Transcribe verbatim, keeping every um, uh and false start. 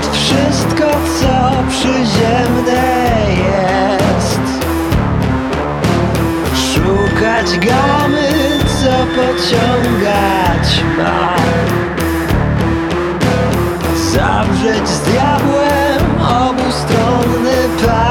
wszystko, co przyziemne jest. Szukać gamy, co pociągać ma. Zawrzeć z diabłem obustronny pakt.